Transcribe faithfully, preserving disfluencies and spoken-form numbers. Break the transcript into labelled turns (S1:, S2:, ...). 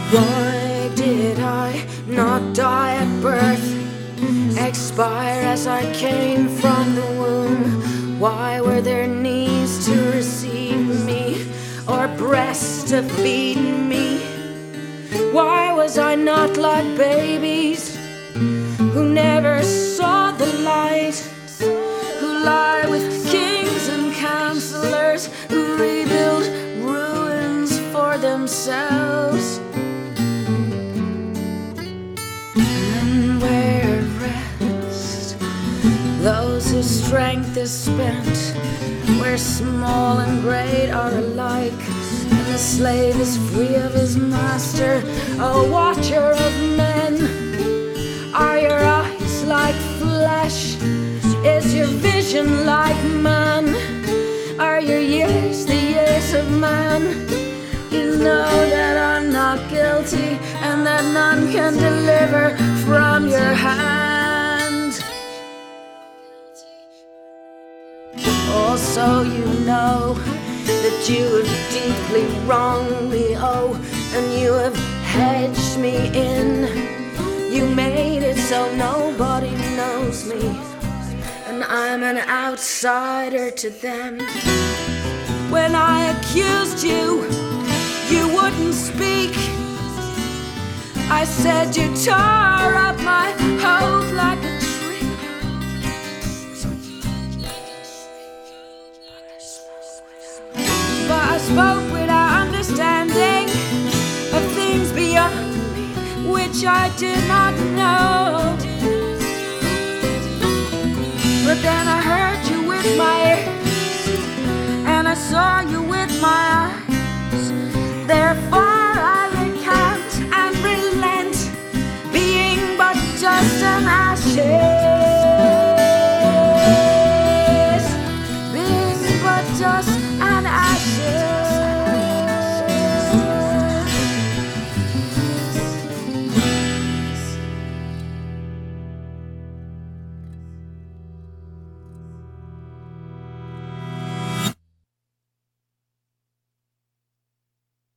S1: Why did I not die at birth, expire as I came from the womb? Why were there knees to receive me, or breasts to feed me? Why was I not like babies who never saw the light, who lie with kings and counselors, who rebuild ruins for themselves? And where rest those whose strength is spent, where small and great are alike, and the slave is free of his master, a watcher of men. Are your eyes like flesh? Is your vision like man? Are your years the years of man? You know that I'm not guilty, and that none can deliver from your hand. Also you know that you have deeply wronged me, oh, and you have hedged me in. You made it so nobody knows me, and I'm an outsider to them. When I accused you, you wouldn't speak. I said you tore up my hope like a tree. But I spoke without understanding of things beyond me, which I did not know. But then I heard you with my ears, and I saw you with my eyes. Therefore